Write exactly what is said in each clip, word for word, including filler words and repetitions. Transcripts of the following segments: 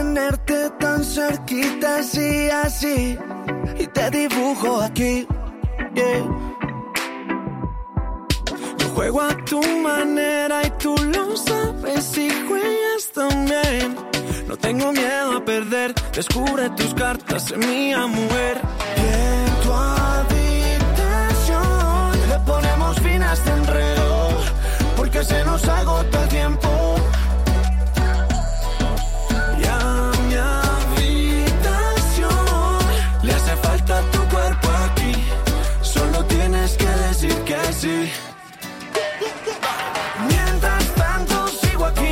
tenerte tan cerquita, así, así, y te dibujo aquí, yeah. Yo juego a tu manera y tú lo sabes y juegas también. No tengo miedo a perder, descubre tus cartas en mía, mujer. Y en tu habitación le ponemos fin a este enredo, porque se nos agota el tiempo. Y a mi habitación le hace falta tu cuerpo aquí, solo tienes que decir que sí. Mientras tanto sigo aquí,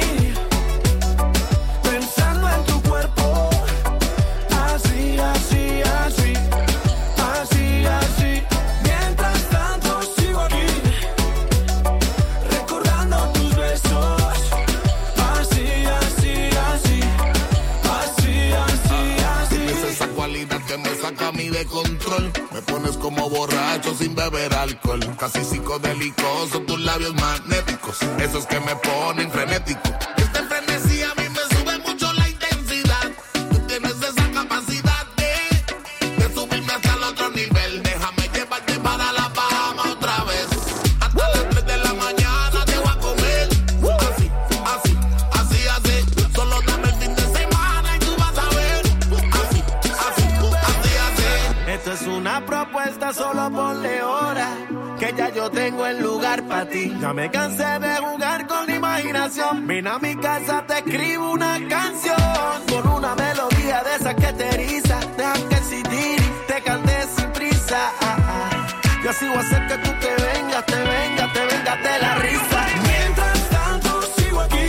pensando en tu cuerpo, así, así, así, así, así. Mientras tanto sigo aquí, recordando tus besos, así, así, así, así, así, así. Es esa cualidad que me saca a mí de control, me pones como borracho sin beber alcohol, casi psicodélico, son tus labios magnéticos, esos que me ponen frenético. Este frenesí a mí me sube mucho la intensidad, tú tienes esa capacidad de, de subirme hasta el otro nivel, déjame llevarte para la Bahama otra vez, hasta las tres de la mañana te voy a comer, así, así, así, así, solo dame el fin de semana y tú vas a ver, así, así, así, así. Esto es una propuesta, solo ponle hora, que ya yo tengo el lugar para ti. Ya me cansé de jugar con la imaginación. Ven a mi casa, te escribo una canción con una melodía de esas que te eriza. Deja que el C D te cante sin prisa. Ah, ah. Y así voy a hacer que tú te vengas, te vengas, te vengas de la risa. Mientras tanto sigo aquí,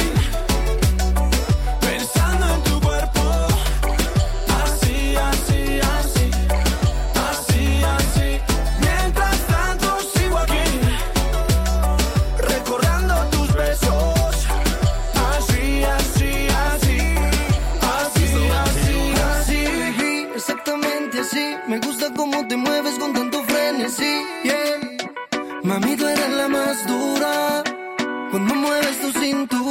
pensando en tu cuerpo, así, así, así, así, así. Mientras tanto sigo aquí, recordando tus besos, así, así, así, así, así, así. Exactamente así, me gusta cómo te mueves con tanto frenesí, yeah. Mami, tú eres la más dura cuando mueves tu cintura.